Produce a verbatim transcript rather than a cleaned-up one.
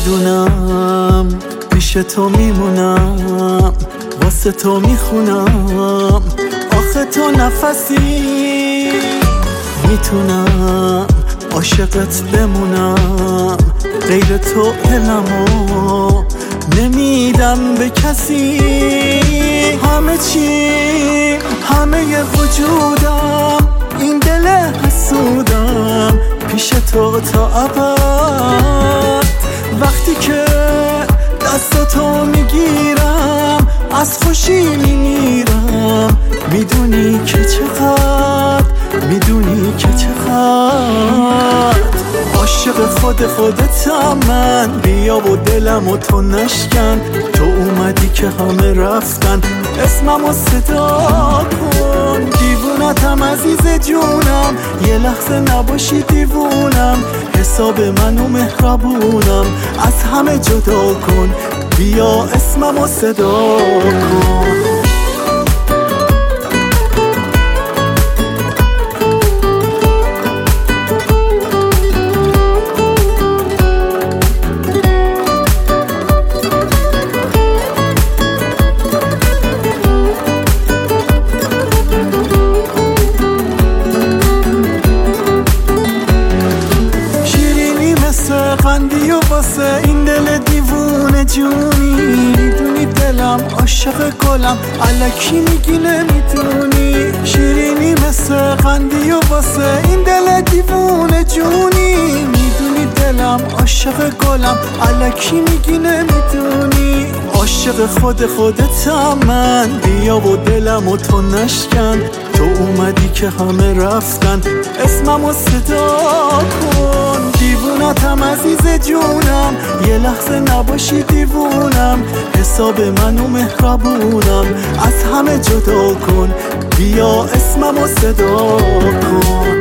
میدونم پیش تو میمونم، واسه تو میخونم، آخه تو نفسی میتونم عاشقت بمونم، غیر تو دلمو نمیدم به کسی. همه چی همه وجودم این دل حسودم پیش تو تا ابد. وقتی که دست تو میگیرم از خوشی میمیرم، میدونی که چقدر میدونی که چقدر عاشق خود خودتم من. بیا و دلم و تو نشکن، تو اومدی که همه رفتن، اسممو صدا کن. دیوونتم عزیز جونم، یه لحظه نباشی دیوونم، حساب منو مهربونم، از همه جدا کن. بیا اسممو صدا کن. قندی و واسه این دل دیوونه جونی، میدونی دلم عاشق گلم، الکی میگی نمیدونی. شیرینی مثل قندی و واسه این دل دیوونه جونی، میدونی دلم عاشق گلم، الکی میگی نمیدونی. عاشق خود خودتم من، بیا و دلم و تو نشکن، تو اومدی که همه رفتن، اسممو صدا کن. دیوونتم عزیز جونم، یه لحظه نباشی دیوونم، حساب منو مهربونم، از همه جدا کن. بیا اسممو صدا کن.